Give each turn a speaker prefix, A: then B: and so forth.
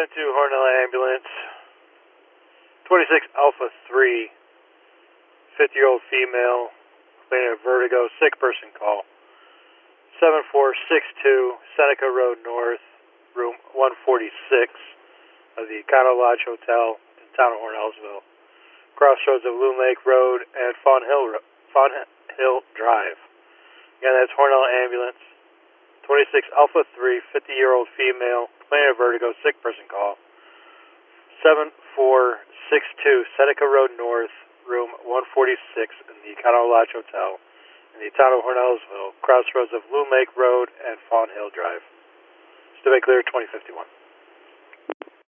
A: to Hornell Ambulance, 26 Alpha 3, 50-year-old female, complaining of vertigo, sick person call. 7462 Seneca Road North, room 146 of the Econo Lodge Hotel in the town of Hornellsville. Crossroads of Loon Lake Road and Fawn Hill Drive. Again, that's Hornell Ambulance, 26 Alpha 3, 50-year-old female, complaining of vertigo, sick person call. 7462 Seneca Road North, room 146 in the Econo Lodge Hotel in the town of Hornellsville, crossroads of Loon Lake Road and Fawn Hill Drive. Stay clear, 2051.